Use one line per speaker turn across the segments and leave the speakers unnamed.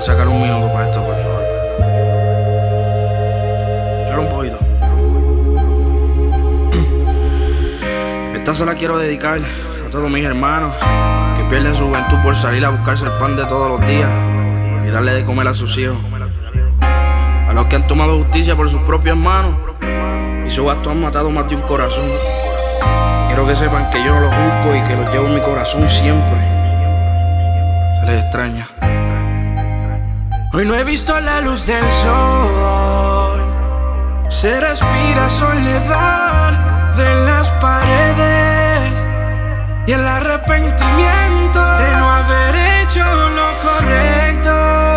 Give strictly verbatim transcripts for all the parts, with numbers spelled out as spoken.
a sacar un minuto para esto, por favor. Llora un poquito. Esta se la quiero dedicar a todos mis hermanos que pierden su juventud por salir a buscarse el pan de todos los días y darle de comer a sus hijos. A los que han tomado justicia por sus propias manos y su acto han matado más de un corazón. Quiero que sepan que yo no los juzgo y que los llevo en mi corazón siempre. Se les extraña.
Hoy no he visto la luz del sol. Se respira soledad de las paredes y el arrepentimiento de no haber hecho lo correcto.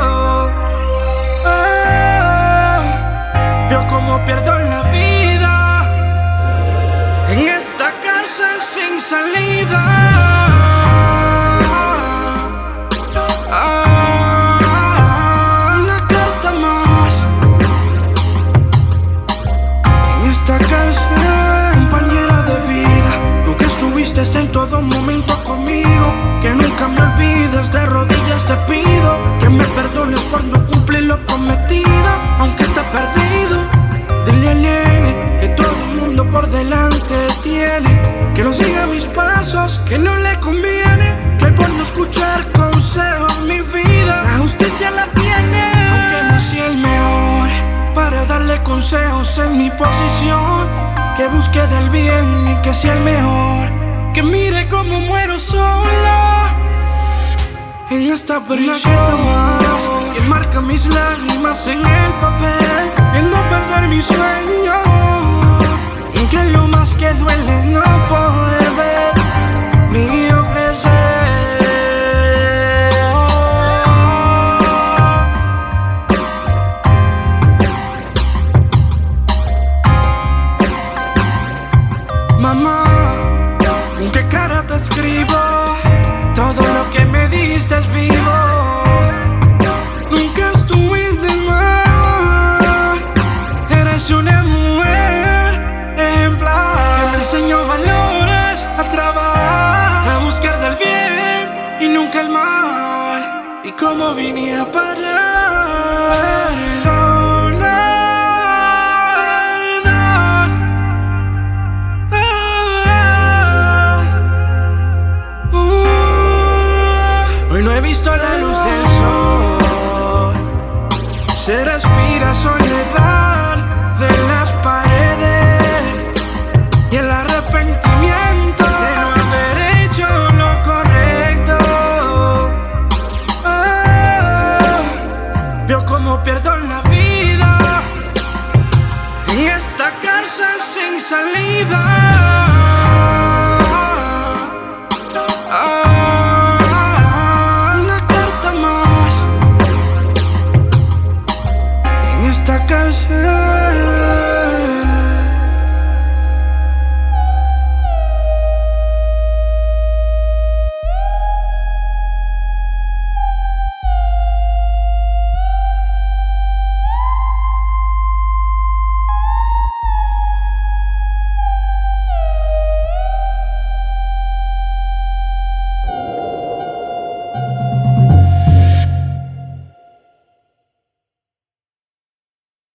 Oh, veo cómo pierdo la vida en esta cárcel sin salida. En todo momento conmigo, que nunca me olvides, de rodillas te pido que me perdones por no cumplir lo prometido, aunque esté perdido. Dile al nene que todo el mundo por delante tiene, que no siga mis pasos, que no le conviene, que por no escuchar consejos mi vida la justicia la tiene. Aunque no sea el mejor para darle consejos en mi posición, que busque del bien y que sea el mejor, que mire cómo muero sola en esta prisión, que marca mis lágrimas en el papel, el no perder mi sueño, que lo más que duele es no poder ver mi hijo crecer. Mamá, ¿con qué cara te escribo? Todo lo que me diste es vivo. Nunca estuviste mal. Eres una mujer ejemplar, que me enseñó valores, a trabajar, a buscar del bien y nunca el mal. Y cómo vine a parar. Hoy no he visto la luz del